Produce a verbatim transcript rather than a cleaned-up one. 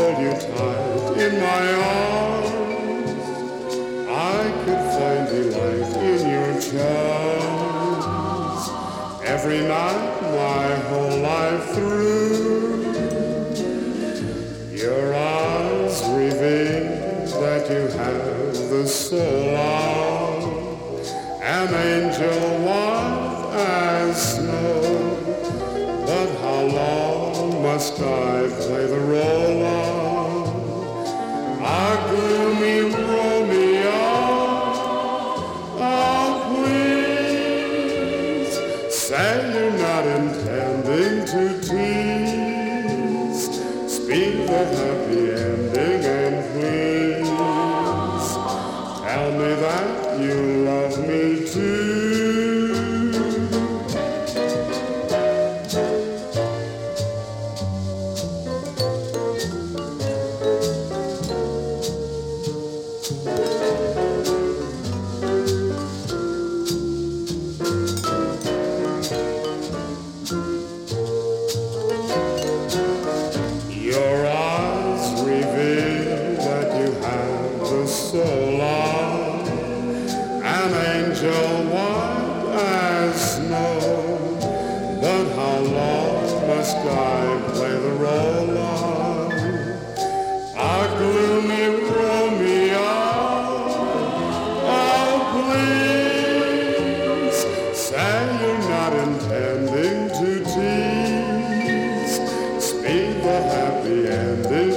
hold you tight in my arms. I could find delight in your charms. Every night, my whole life through, your eyes reveal that you have the soul of an angel white as snow. But how long must I play the role of a gloomy Romeo? Oh, please say you're not intending to tease. Speak the happy ending and please tell me that you love me too. Your eyes reveal that you have the soul of an angel white as snow. But how long must I play the role of a gloomy Romeo? Oh, please say you're not intending to tease. Speak the happy ending